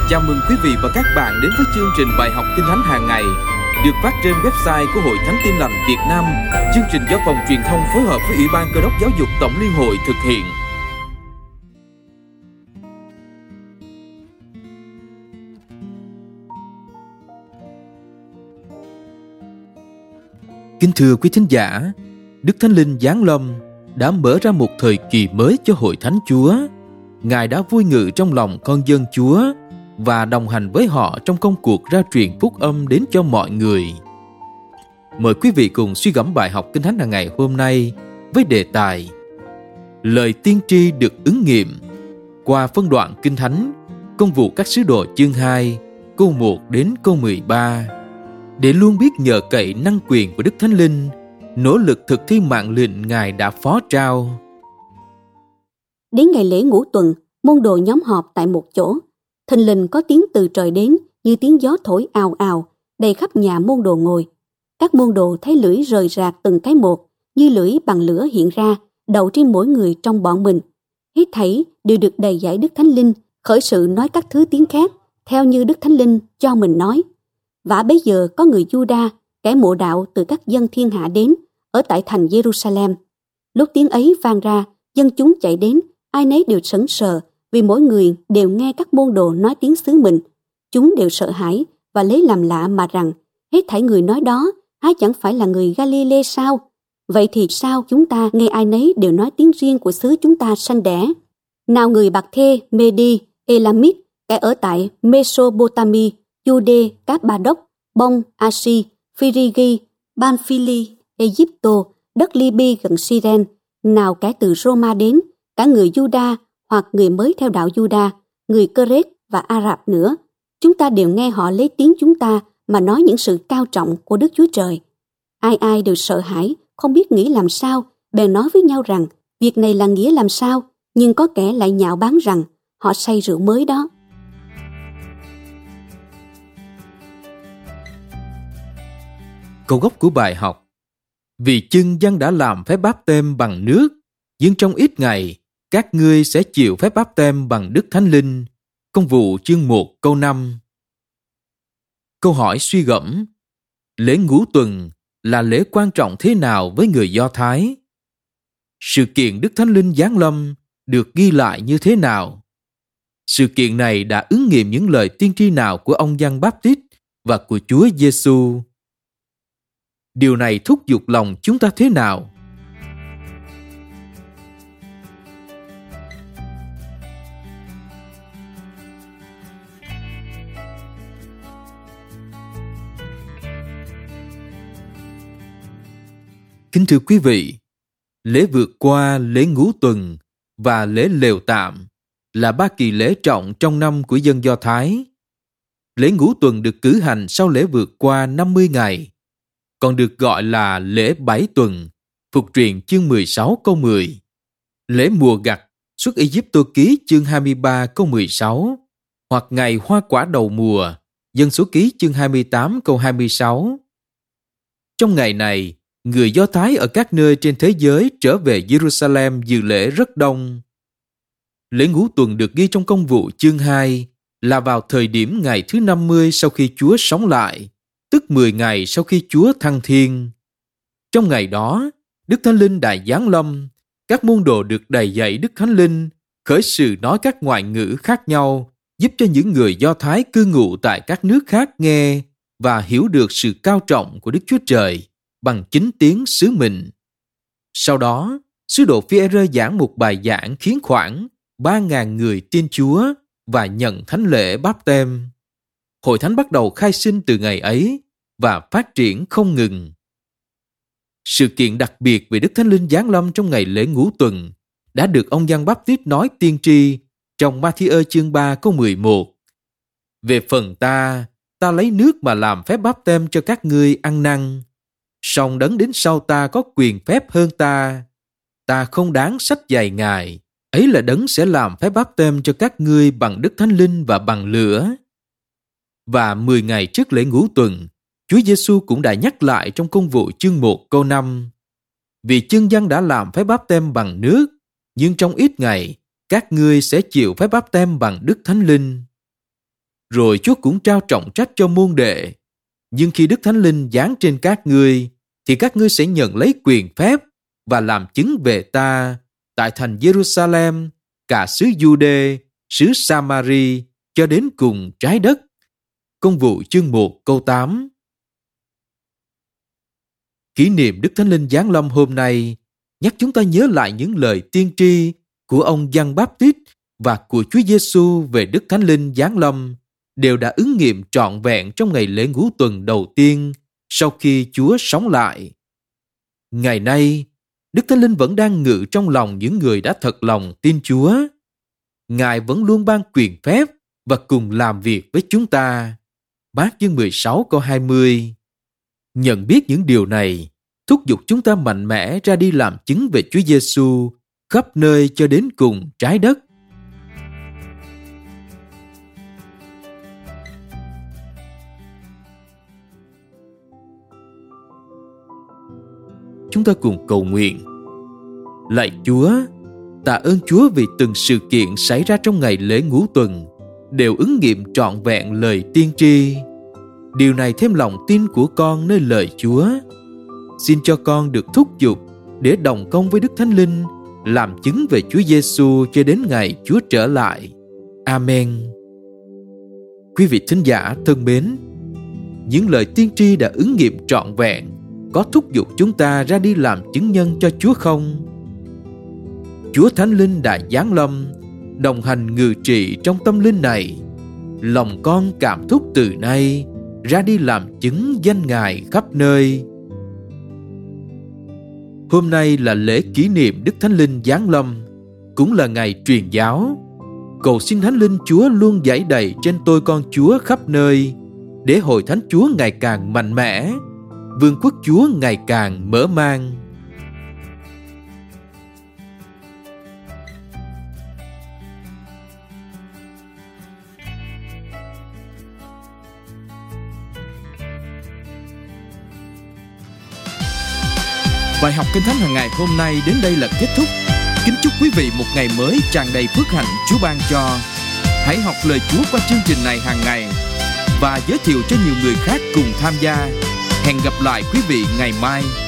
Chào mừng quý vị và các bạn đến với chương trình bài học Kinh Thánh hàng ngày được phát trên website của Hội Thánh Tin Lành Việt Nam. Chương trình do Phòng Truyền thông phối hợp với Ủy ban Cơ đốc Giáo dục Tổng Liên hội thực hiện. Kính thưa quý thính giả, Đức Thánh Linh giáng lâm đã mở ra một thời kỳ mới cho Hội Thánh Chúa. Ngài đã vui ngự trong lòng con dân Chúa và đồng hành với họ trong công cuộc rao truyền phúc âm đến cho mọi người. Mời quý vị cùng suy gẫm bài học Kinh Thánh hàng ngày hôm nay với đề tài Lời tiên tri được ứng nghiệm qua phân đoạn Kinh Thánh Công vụ các sứ đồ chương 2 câu 1 đến câu 13. Để luôn biết nhờ cậy năng quyền của Đức Thánh Linh, nỗ lực thực thi mạng lệnh Ngài đã phó trao. Đến ngày lễ Ngũ Tuần, môn đồ nhóm họp tại một chỗ. Thình lình có tiếng từ trời đến như tiếng gió thổi ào ào, đầy khắp nhà môn đồ ngồi. Các môn đồ thấy lưỡi rời rạc từng cái một, như lưỡi bằng lửa hiện ra, đậu trên mỗi người trong bọn mình. Hết thảy đều được đầy dẫy Đức Thánh Linh, khởi sự nói các thứ tiếng khác, theo như Đức Thánh Linh cho mình nói. Vả bấy giờ có người Giu-đa, kẻ mộ đạo từ các dân thiên hạ đến, ở tại thành Giê-ru-sa-lem. Lúc tiếng ấy vang ra, dân chúng chạy đến, ai nấy đều sững sờ, vì mỗi người đều nghe các môn đồ nói tiếng xứ mình. Chúng đều sợ hãi và lấy làm lạ mà rằng, hết thảy người nói đó, há chẳng phải là người Ga-li-lê sao? Vậy thì sao chúng ta nghe ai nấy đều nói tiếng riêng của xứ chúng ta sanh đẻ? Nào người Bạc-thê, Mê-đi, Ê-la-mít, kẻ ở tại Mê-sô-bô-ta-mi, Giu-đê, Cáp-ba-đốc, Bông, A-si, Phi-ri-gi, Ban-phi-li, Ê-díp-tô, đất Li-bi gần Si-ren, nào kẻ từ Rô-ma đến, cả người Giu-đa hoặc người mới theo đạo Giu-đa, người Cơ-rết và Ả-rạp nữa. Chúng ta đều nghe họ lấy tiếng chúng ta mà nói những sự cao trọng của Đức Chúa Trời. Ai ai đều sợ hãi, không biết nghĩ làm sao, bèn nói với nhau rằng việc này là nghĩa làm sao, nhưng có kẻ lại nhạo báng rằng họ say rượu mới đó. Câu gốc của bài học: Vì chưng dân đã làm phép báp têm bằng nước, nhưng trong ít ngày các ngươi sẽ chịu phép báp têm bằng Đức Thánh Linh. Công vụ chương 1 câu 5. Câu hỏi suy gẫm: lễ Ngũ Tuần là lễ quan trọng thế nào với người Do Thái? Sự kiện Đức Thánh Linh giáng lâm được ghi lại như thế nào? Sự kiện này đã ứng nghiệm những lời tiên tri nào của ông Giăng Báp-tít và của Chúa Giêsu? Điều này thúc giục lòng chúng ta thế nào? Kính thưa quý vị, lễ vượt qua, lễ Ngũ Tuần và lễ Lều Tạm là ba kỳ lễ trọng trong năm của dân Do Thái. Lễ Ngũ Tuần được cử hành sau lễ vượt qua 50 ngày, còn được gọi là lễ 7 tuần, Phục truyện chương 16 câu 10. Lễ mùa gặt, Xuất Ai-cập ký chương 23 câu 16, hoặc ngày hoa quả đầu mùa, Dân số ký chương 28 câu 26. Trong ngày này, người Do Thái ở các nơi trên thế giới trở về Jerusalem dự lễ rất đông. Lễ Ngũ Tuần được ghi trong Công vụ chương 2 là vào thời điểm ngày thứ 50 sau khi Chúa sống lại, tức 10 ngày sau khi Chúa thăng thiên. Trong ngày đó, Đức Thánh Linh đã giáng lâm, các môn đồ được đầy dẫy Đức Thánh Linh, khởi sự nói các ngoại ngữ khác nhau, giúp cho những người Do Thái cư ngụ tại các nước khác nghe và hiểu được sự cao trọng của Đức Chúa Trời bằng chính tiếng xứ mình. Sau đó, sứ đồ Phi-e-rơ giảng một bài giảng khiến khoảng 3.000 người tin Chúa và nhận thánh lễ báp têm. Hội thánh bắt đầu khai sinh từ ngày ấy và phát triển không ngừng. Sự kiện đặc biệt về Đức Thánh Linh giáng lâm trong ngày lễ Ngũ Tuần đã được ông Giăng Báp-tít nói tiên tri trong Ma-thi-ơ chương 3 câu 11. Về phần ta lấy nước mà làm phép báp têm cho các ngươi ăn năn. Song đấng đến sau ta có quyền phép hơn ta không đáng xách giày Ngài, ấy là đấng sẽ làm phép báp têm cho các ngươi bằng Đức Thánh Linh và bằng lửa. Và 10 ngày trước lễ Ngũ Tuần, Chúa Giêsu cũng đã nhắc lại trong Công vụ chương 1 câu 5: Vì chưng dân đã làm phép báp têm bằng nước, nhưng trong ít ngày các ngươi sẽ chịu phép báp têm bằng Đức Thánh Linh. Rồi Chúa cũng trao trọng trách cho môn đệ. Nhưng khi Đức Thánh Linh giáng trên các ngươi, thì các ngươi sẽ nhận lấy quyền phép và làm chứng về ta tại thành Jerusalem, cả xứ Giu-đê, xứ Sa-ma-ri, cho đến cùng trái đất. Công vụ chương 1 câu 8. Kỷ niệm Đức Thánh Linh giáng lâm hôm nay nhắc chúng ta nhớ lại những lời tiên tri của ông Giăng Báp-tít và của Chúa Giêsu về Đức Thánh Linh giáng lâm đều đã ứng nghiệm trọn vẹn trong ngày lễ ngũ tuần đầu tiên sau khi Chúa sống lại. Ngày nay, Đức Thánh Linh vẫn đang ngự trong lòng những người đã thật lòng tin Chúa. Ngài vẫn luôn ban quyền phép và cùng làm việc với chúng ta. Mác chương 16 câu 20. Nhận biết những điều này thúc giục chúng ta mạnh mẽ ra đi làm chứng về Chúa Giêsu khắp nơi cho đến cùng trái đất. Chúng ta cùng cầu nguyện. Lạy Chúa, tạ ơn Chúa vì từng sự kiện xảy ra trong ngày lễ ngũ tuần đều ứng nghiệm trọn vẹn lời tiên tri. Điều này thêm lòng tin của con nơi lời Chúa. Xin cho con được thúc giục để đồng công với Đức Thánh Linh làm chứng về Chúa Giêsu cho đến ngày Chúa trở lại. Amen. Quý vị thính giả thân mến, những lời tiên tri đã ứng nghiệm trọn vẹn có thúc giục chúng ta ra đi làm chứng nhân cho Chúa không? Chúa Thánh Linh đã giáng lâm, đồng hành ngự trị trong tâm linh này. Lòng con cảm thúc từ nay ra đi làm chứng danh Ngài khắp nơi. Hôm nay là lễ kỷ niệm Đức Thánh Linh giáng lâm, cũng là ngày truyền giáo. Cầu xin Thánh Linh Chúa luôn dãi đầy trên tôi con Chúa khắp nơi, để hội thánh Chúa ngày càng mạnh mẽ, vương quốc Chúa ngày càng mở mang. Bài học Kinh Thánh hàng ngày hôm nay đến đây là kết thúc. Kính chúc quý vị một ngày mới tràn đầy phước hạnh Chúa ban cho. Hãy học lời Chúa qua chương trình này hàng ngày và giới thiệu cho nhiều người khác cùng tham gia. Hẹn gặp lại quý vị ngày mai.